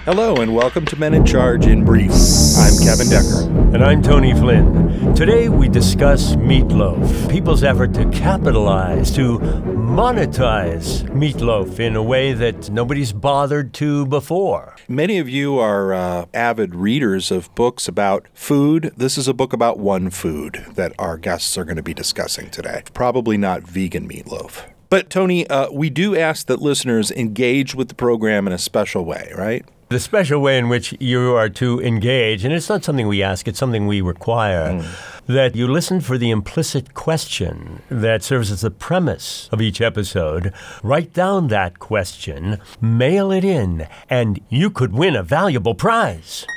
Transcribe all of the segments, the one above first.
Hello and welcome to Men in Charge in Brief. I'm Kevin Decker. And I'm Tony Flynn. Today we discuss meatloaf, people's effort to capitalize, to monetize meatloaf in a way that nobody's bothered to before. Many of you are avid readers of books about food. This is a book about one food that our guests are going to be discussing today. Probably not vegan meatloaf. But Tony, we do ask that listeners engage with the program in a special way, right? The special way in which you are to engage, and it's not something we ask, it's something we require, that you listen for the implicit question that serves as the premise of each episode. Write down that question, mail it in, and you could win a valuable prize.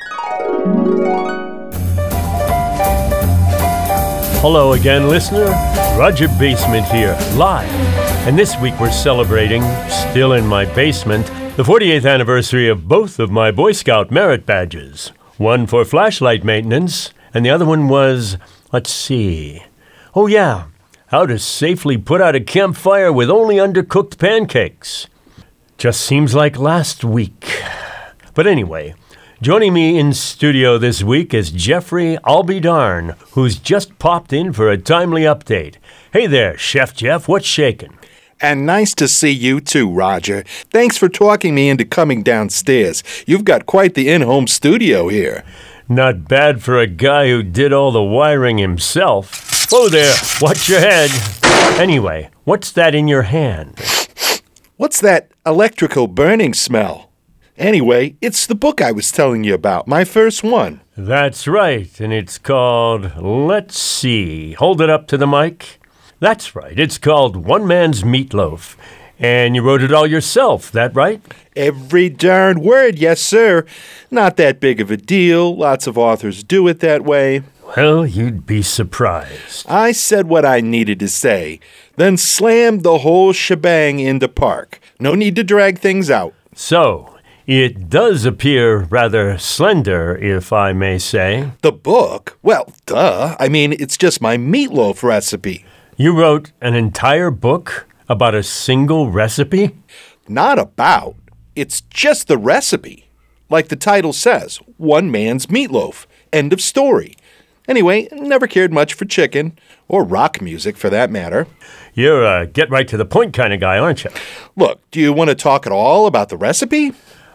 Hello again, listener. Roger Basement here, live. And this week we're celebrating, still in my basement, the 48th anniversary of both of my Boy Scout merit badges. One for flashlight maintenance, and the other one was, let's see. Oh yeah, how to safely put out a campfire with only undercooked pancakes. Just seems like last week. But anyway, joining me in studio this week is Jeffrey I'll Be Darn, who's just popped in for a timely update. Hey there, Chef Jeff, what's shaking? And nice to see you too, Roger. Thanks for talking me into coming downstairs. You've got quite the in-home studio here. Not bad for a guy who did all the wiring himself. Whoa there, watch your head. Anyway, what's that in your hand? What's that electrical burning smell? Anyway, it's the book I was telling you about, my first one. That's right, and it's called, let's see, hold it up to the mic. That's right, it's called One Man's Meatloaf. And you wrote it all yourself, that right? Every darn word, yes, sir. Not that big of a deal. Lots of authors do it that way. Well, you'd be surprised. I said what I needed to say, then slammed the whole shebang into park. No need to drag things out. So, it does appear rather slender, if I may say. The book? Well, duh. I mean, it's just my meatloaf recipe. You wrote an entire book about a single recipe? Not about. It's just the recipe. Like the title says, One Man's Meatloaf. End of story. Anyway, never cared much for chicken, or rock music for that matter. You're a get-right-to-the-point kind of guy, aren't you? Look, do you want to talk at all about the recipe?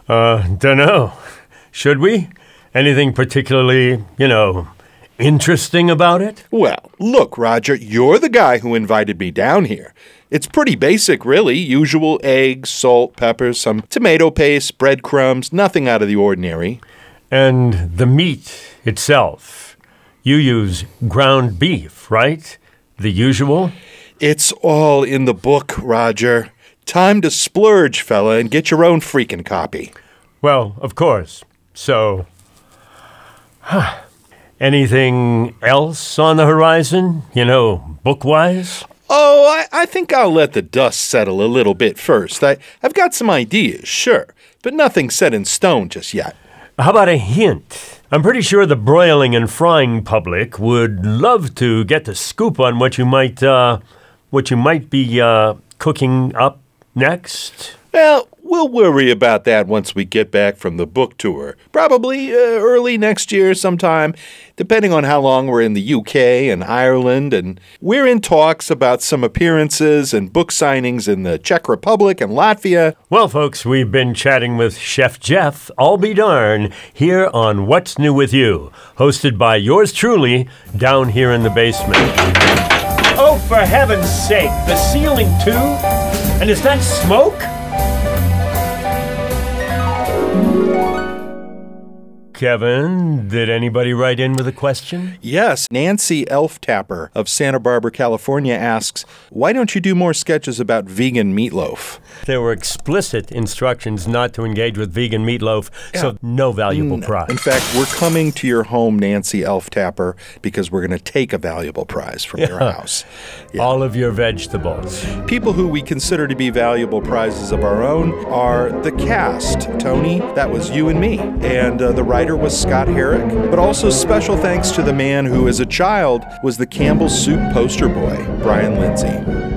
Dunno. Should we? Anything particularly, interesting about it? Well, look, Roger, you're the guy who invited me down here. It's pretty basic, really. Usual eggs, salt, pepper, some tomato paste, breadcrumbs, nothing out of the ordinary. And the meat itself, you use ground beef, right? The usual? It's all in the book, Roger. Time to splurge, fella, and get your own freaking copy. Well, of course. So, anything else on the horizon, book-wise? Oh, I think I'll let the dust settle a little bit first. I've got some ideas, sure, but nothing set in stone just yet. How about a hint? I'm pretty sure the broiling and frying public would love to get the scoop on what you might be cooking up next. Well, we'll worry about that once we get back from the book tour. Probably early next year sometime, depending on how long we're in the UK and Ireland. And we're in talks about some appearances and book signings in the Czech Republic and Latvia. Well, folks, we've been chatting with Chef Jeff, I'll be darn, here on What's New With You, hosted by yours truly, down here in the basement. Oh, for heaven's sake, the ceiling too? And is that smoke? Kevin, did anybody write in with a question? Yes, Nancy Elftapper of Santa Barbara, California asks, why don't you do more sketches about vegan meatloaf? There were explicit instructions not to engage with vegan meatloaf, so no valuable prize. In fact, we're coming to your home, Nancy Elftapper, because we're going to take a valuable prize from your house. Yeah. All of your vegetables. People who we consider to be valuable prizes of our own are the cast. Tony, that was you and me. And the writer was Scott Herrick. But also special thanks to the man who, as a child, was the Campbell Soup poster boy, Brian Lindsay.